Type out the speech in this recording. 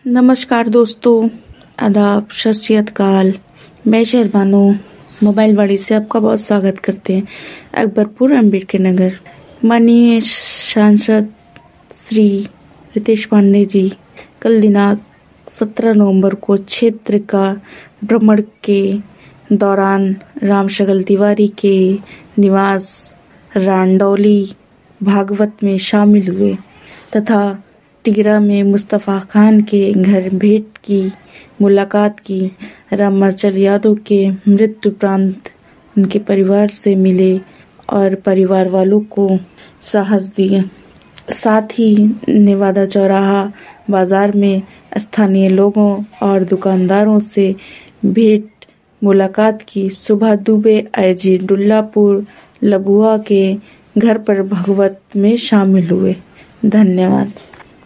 नमस्कार दोस्तों, आदाब, सत श्री अकाल। मैं शहरबानो मोबाइल वाड़ी से आपका बहुत स्वागत करते हैं। अकबरपुर अम्बेडकर नगर। माननीय सांसद श्री रितेश पांडे जी कल दिनांक 17 नवंबर को क्षेत्र का भ्रमण के दौरान रामशकल तिवारी के निवास रांडौली भागवत में शामिल हुए तथा टिगरा में मुस्तफ़ा खान के घर भेंट की मुलाकात की। रामाचल यादव के मृत्यु उपरांत उनके परिवार से मिले और परिवार वालों को साहस दिए। साथ ही नेवादा चौराहा बाजार में स्थानीय लोगों और दुकानदारों से भेंट मुलाकात की। सुबह दुबे आईजी डुल्लापुर लबुआ के घर पर भागवत में शामिल हुए। धन्यवाद।